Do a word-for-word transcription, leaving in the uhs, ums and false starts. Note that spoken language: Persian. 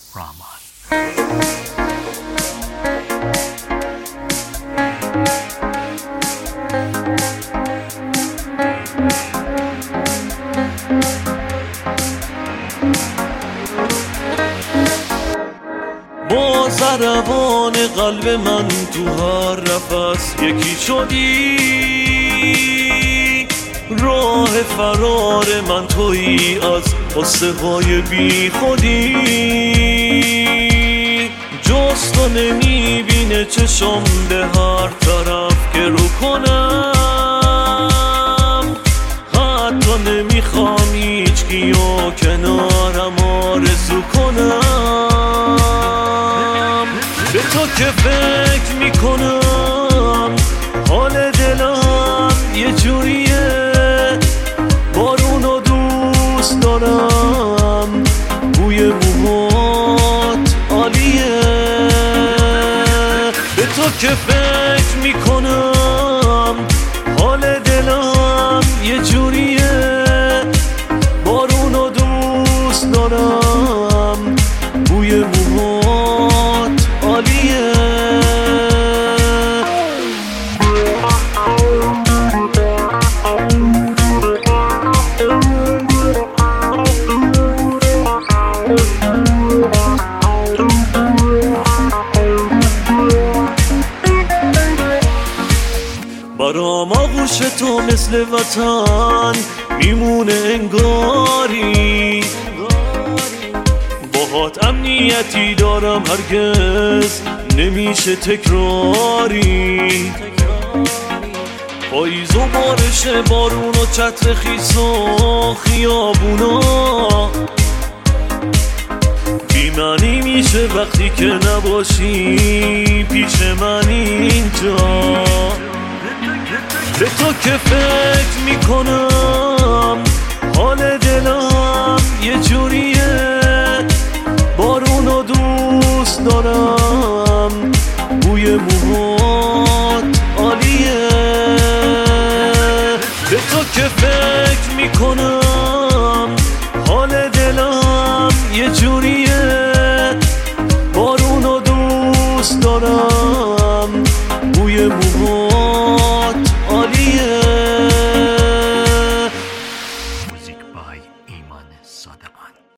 رحمان. با ضربان قلب من تو هر نفس یکی شدی، راه فرار من تویی از قصه های بی خودی. جز تو نمیبینه چشم به هر طرف که رو کنم، حتی نمیخوام هیچکی و کنارم آرزو کنم. به تو که فکر میکنم حال دلم یه جوریه، بارونو دوست دارم، بوی موهات عالیه. به تو که فکر میکنم حال دلم یه جوریه، بارونو دوست دارم، بوی موهات عالیه. برام آغوش تو مثل وطن میمونه انگاری، باهات امنیتی دارم هرگز نمیشه تکراری. پاییز و بارش بارون و چتر خیس و خیابونا، بی معنی میشه وقتی که نباشی پیش من اینجا. به تو که فکر میکنم